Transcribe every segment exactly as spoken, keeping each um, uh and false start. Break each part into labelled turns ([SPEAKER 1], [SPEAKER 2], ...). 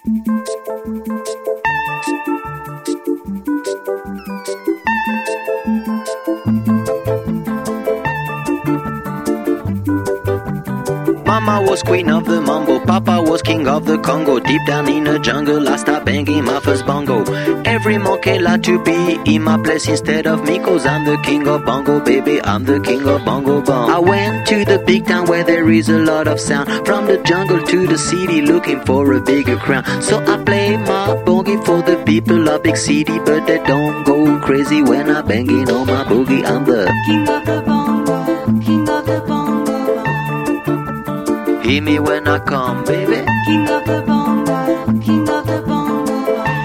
[SPEAKER 1] Mama was queen of the mambo, Papa was king of the Congo. Deep down in the jungle, I started banging my first bongo. Every monkey like to be in my place instead of me, cause I'm the king of bongo, baby, I'm the king of bongo bong. I went to the big town where there is a lot of sound, from the jungle to the city looking for a bigger crown. So I play my boogie for the people of big city, but they don't go crazy when I banging on my boogie. I'm the
[SPEAKER 2] king of the bongo, king of the bongo.
[SPEAKER 1] Hear me when I come, baby.
[SPEAKER 2] King of the bongo, king of the bongo.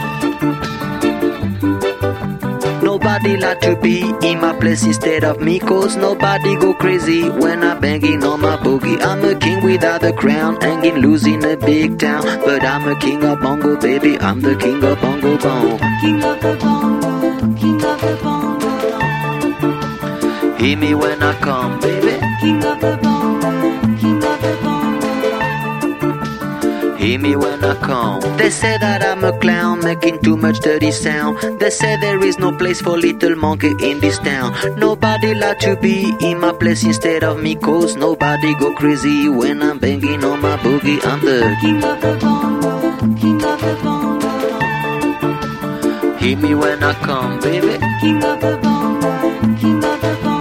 [SPEAKER 1] Nobody like to be in my place instead of me, cause nobody go crazy when I'm banging on my boogie. I'm a king without a crown, hanging loose in a big town, but I'm a king of bongo, baby, I'm the king of bongo bong.
[SPEAKER 2] King of the bongo, king of the bongo.
[SPEAKER 1] Hear me when I come, baby.
[SPEAKER 2] King of the bongo, king of the bongo.
[SPEAKER 1] Hear me when I come. They say that I'm a clown, making too much dirty sound. They say there is no place for little monkey in this town. Nobody like to be in my place instead of me, cause nobody go crazy when I'm banging on my boogie. I'm the
[SPEAKER 2] king of the bongo, king of the bongo.
[SPEAKER 1] Hear me when I come, baby.
[SPEAKER 2] King of the bongo, king of the bongo.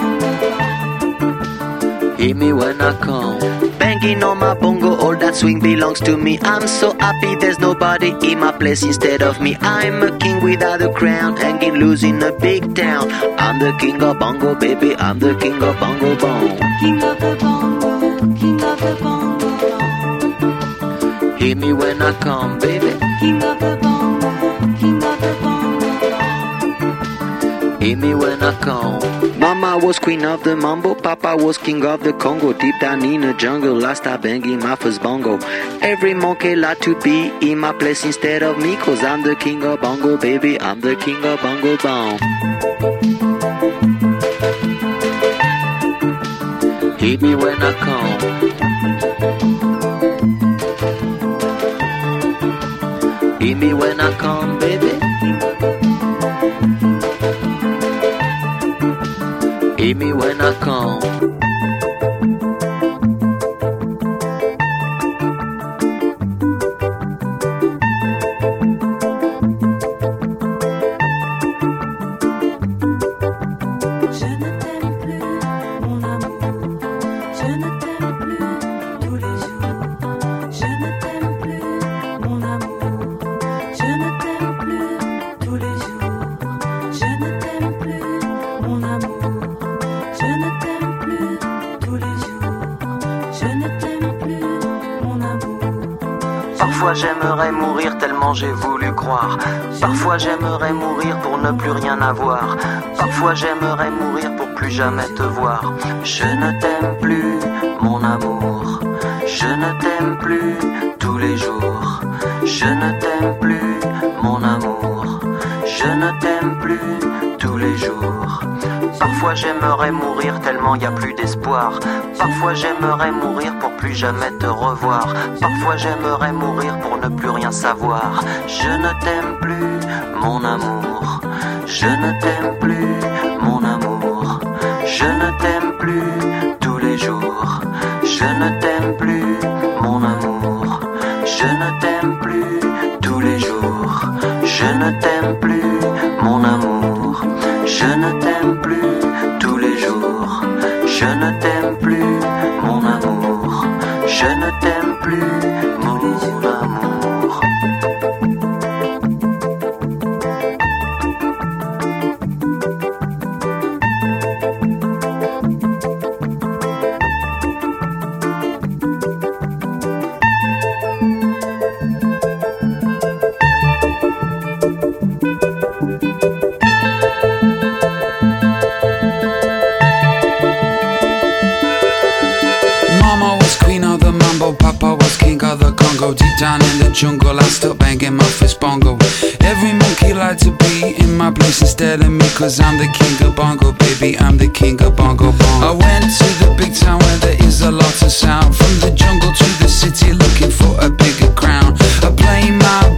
[SPEAKER 1] Hear me when I come. Banging on my bongo, all that swing belongs to me. I'm so happy there's nobody in my place instead of me. I'm a king without a crown, hanging loose in a big town. I'm the king of bongo, baby, I'm the king of bongo bong.
[SPEAKER 2] King of the bongo, king of the bongo.
[SPEAKER 1] Hear me when I come, baby.
[SPEAKER 2] King of the bongo, king of the bongo.
[SPEAKER 1] Hear me when I come. Mama was queen of the mambo, Papa was king of the Congo. Deep down in the jungle, I started banging my first bongo. Every monkey like to be in my place instead of me, cause I'm the king of bongo, baby, I'm the king of bongo bong. Hear me when I come. Hear me when I come, baby. Hear me when I come. Parfois j'aimerais mourir tellement j'ai voulu croire. Parfois j'aimerais mourir pour ne plus rien avoir. Parfois j'aimerais mourir pour plus jamais te voir. Je ne t'aime plus, mon amour. Je ne t'aime plus tous les jours. Je ne t'aime plus, mon amour. Je ne t'aime plus tous les jours. Parfois j'aimerais mourir tellement y a plus d'espoir. Parfois j'aimerais mourir pour plus jamais te revoir. Parfois j'aimerais mourir pour ne plus rien savoir. Je ne t'aime plus, mon amour. Je ne t'aime plus, mon amour. Je ne t'aime plus tous les jours. Je ne t'aime plus, mon amour. Je ne t'aime plus tous les jours. Je ne t'aime plus, mon amour. Je ne t'aime plus tous les jours. Je ne t'aime plus, mon amour. Je ne t'aime plus, mon amour.
[SPEAKER 3] Papa was king of the Congo. Deep down in the jungle, I still banging my fist bongo. Every monkey like to be in my place instead of me, cause I'm the king of bongo, baby, I'm the king of bongo bong. I went to the big town where there is a lot of sound, from the jungle to the city looking for a bigger crown. I play my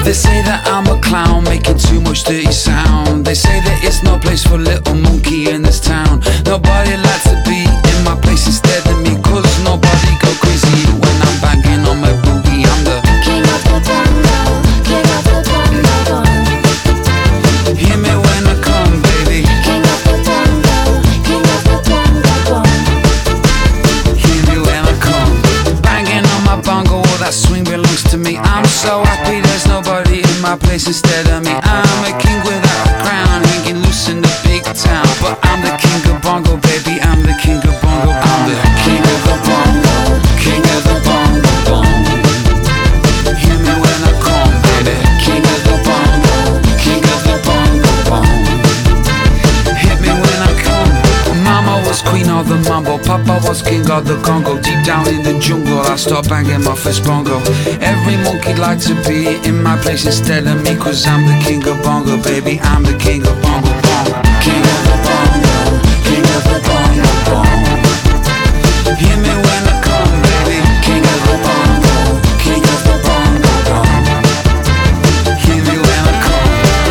[SPEAKER 3] They say that I'm a clown making too much dirty sound. They say that it's no place for little monkey in this town. Nobody likes to be in my place instead of me, cause nobody go crazy when I'm banging on my booty. I'm the
[SPEAKER 4] king of the bongo, king of the bongo bong.
[SPEAKER 3] Hear me when I come, baby.
[SPEAKER 4] King of the bongo, king of the bongo bong.
[SPEAKER 3] Hear me when I come. Banging on my bongo, all that swing belongs to me. I'm so happy there's nobody in my place instead of me. I'm a king without a crown, hanging loose in the big town. But I'm the king of bongo, baby. I'm the king of bongo. I'm the king of the bongo, king of the bongo bong. Hear me when I come, baby. King of the bongo, king of the bongo bong. Hit me when I come. Mama was queen of the mambo, Papa was king of the Congo. Deep down in the jungle, I start banging my first bongo. Every monkey like to be in my place instead of me, cause I'm the king of bongo, baby. I'm the king of bongo bongo. King of the bongo, king of the bongo bong. Hear me when I come, baby. King of the bongo, king of the bongo bong. Hear me when I come.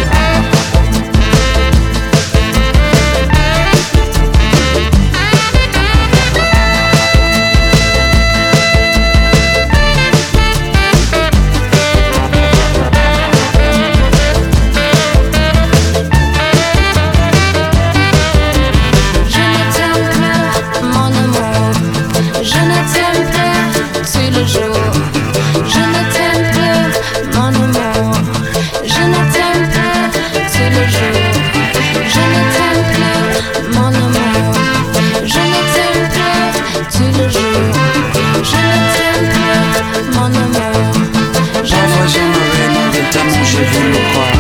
[SPEAKER 4] Je ne t'aime plus, mon amour. Je ne t'aime plus tout le jour. Je ne t'aime plus, mon amour. Je ne t'aime plus tout le jour. Je ne t'aime plus, mon amour. Je ne t'aime plus tout le jour. Je ne t'aime plus, mon amour. Je
[SPEAKER 3] Parfois
[SPEAKER 4] ne t'aime
[SPEAKER 3] j'aimerais mourir tellement j'ai voulu le croire.